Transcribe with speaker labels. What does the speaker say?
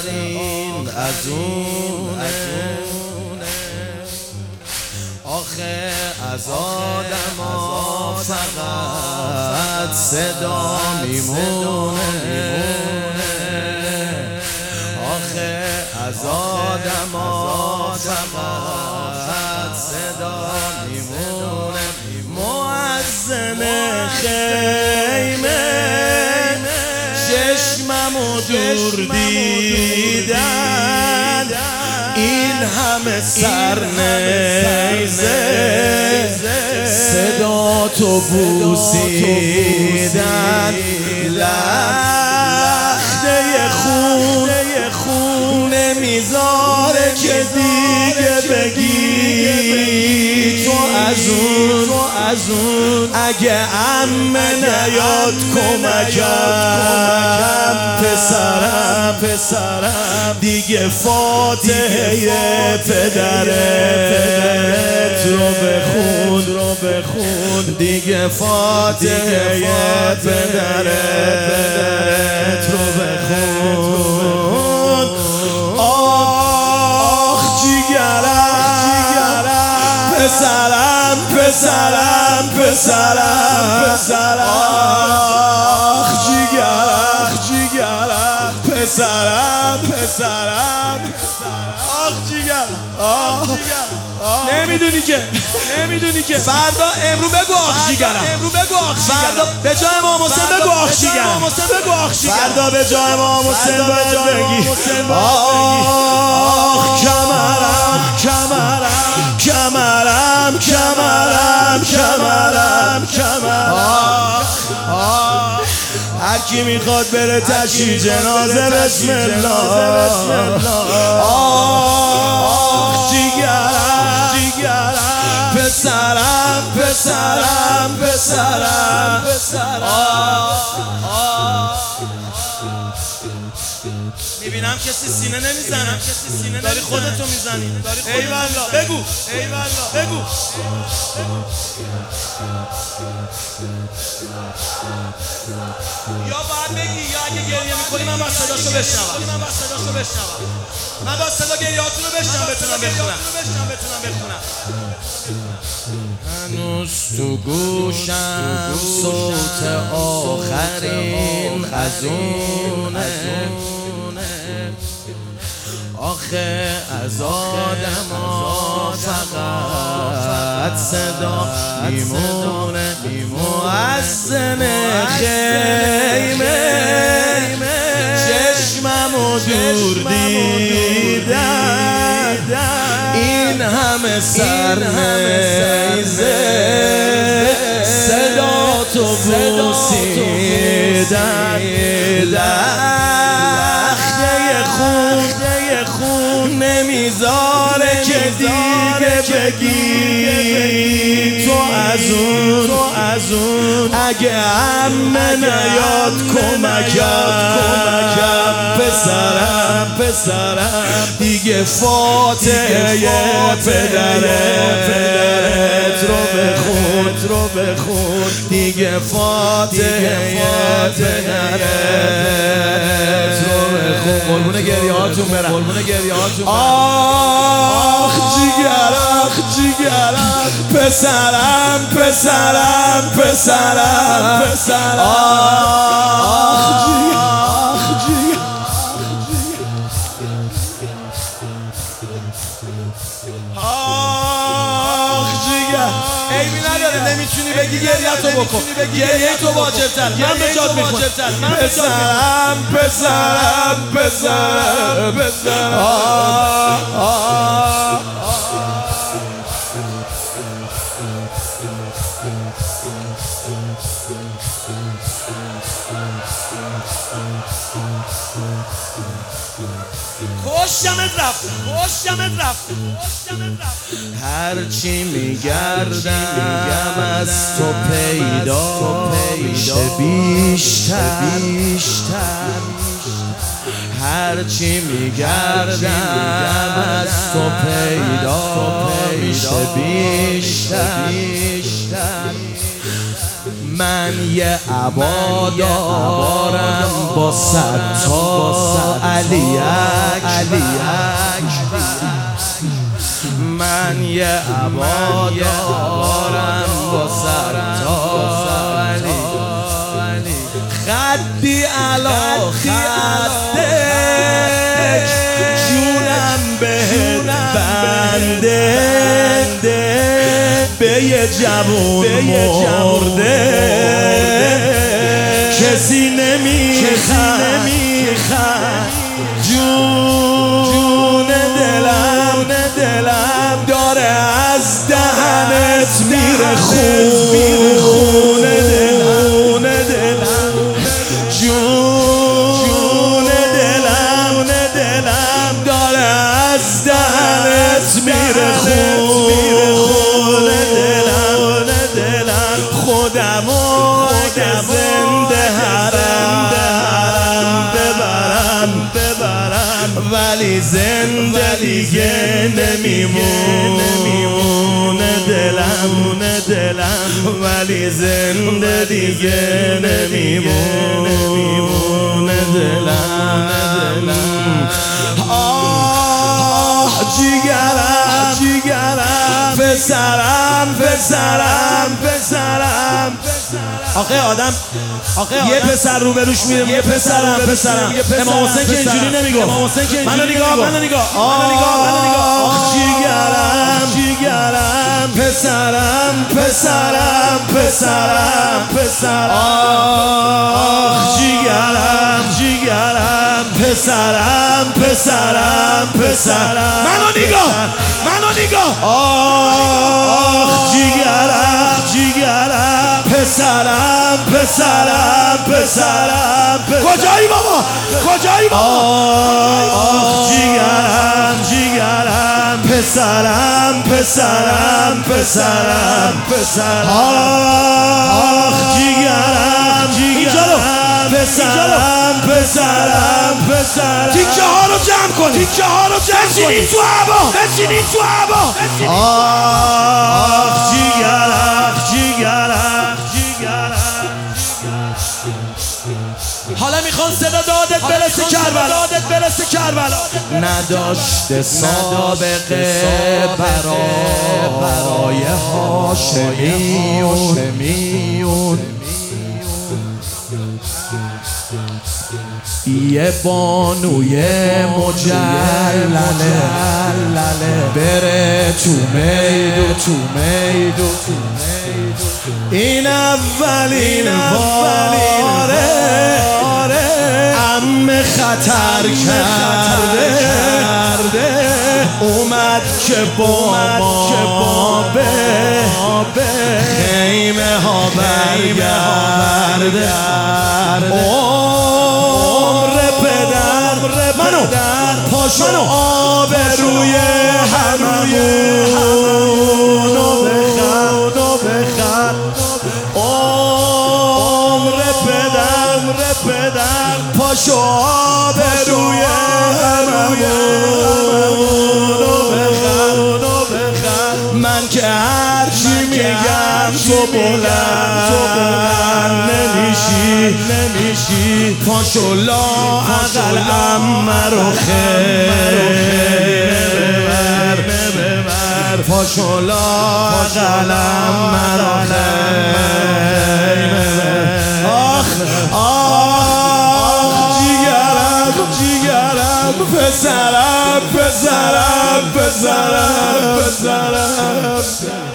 Speaker 1: آخرین از اونه. آخه از آدما فقط صدا میمونه. آخه از آدما فقط صدا میمونه. مؤذن خیمه چشممو دور دیدن، این همه سرنیزه صدا تو بوسیدن. لخته خون نمیذاره که دیگه بگی تو از اون اگه عمه نیاد کمکم پسرم دیگه فاتحه پدرت رو بخون دیگه فاتحه پدرت رو بخون. آخ جیگرم پسرم آخ جیگرم پسرم آخ جیگرم نمیدونی که فردا امرو بگو آخ جیگرم، فردا به جای امام حسین بگو آخ جیگرم، فردا به جای امام حسین باید بگی آخ کمرم. هر کی میخواد بره تشییع جنازه بسم الله. آخ جیگرم پسرم میبینم کسی سینه نمیزنم، داری خودتو میزنی. ایوالله بگو یا باید بگی یا اگه گریه میکنی من باید صداشو بشنوم، من باید صدا گریهاتون رو بشنوم بتونم بخونم. هنوز تو گوشم صوت آخرین از اونه. آخه از آدما فقط صدا میمونه. مؤذن خیمه چشممو دور دیدن، این همه سرنیزه صدا تو بوسیدن. لخته خون نمیذاره که دیگه بگی تو از اون اگه عمه نیاد کمکم پسرم دیگه فاتحه پدرت رو بخون دیگه فاتحه پدرت رو بخون. قربون گریهاتون برم. آخ جیگرم پسرم آخ جیگر عیبی نداره نمیتونی بگی گریه تو بکن، گریه تو واجب‌تر، من به جات میخونم. پسرم خوشمت رفت. هرچی میگردم از تو پیدا میشه بیشتر. هرچی میگردم از تو پیدا میشه بیشتر. من یه عبا دارم با صد تا علیک من یه عبا دارم با صد تا علیک خدی علا خدک جونم بهت بنده به یه جوون مرده کسی نمیخواد جون دلم داره از دهنت میره خون دلم جون دلم داره از دهنت میره خون دلم خودمو اگه زنده حرم ببرم ولی زنده دیگه نمیمونه دلم ولی زنده دیگه نمیمونه دلم آه جیگرم پسرم آخه آدم یه پسر رو بروش میره یه پسرم امام حسین که اینجوری نمیگفت منو نگاه آه جیگرم پسرم آه جیگرم پسرم منو نگاه آه جیگرم پسرم کجایی بابا آه جیگرم پسرم آه جیگرم پسرم تیکه ها رو جمع کن بشینید تو هوا آه جیگرم حالا میخوان صدا دادت برسه کربلا نداشته سابقه برای هاشمیون یه بانوی مجلله بره تو میدو این اولین باره عمه خطر کرده اومد که با ما به خیمه ها برگرده عمر پدر پاشو آب روی همونو بخر عمر پدر پاشو آب روی همونو بخر من که هرچی میگم تو بلند نمیشی پاشو لااقل عمه رو خیمه ببر پاشو لااقل عمه رو خیمه آخ جیگرم پسرم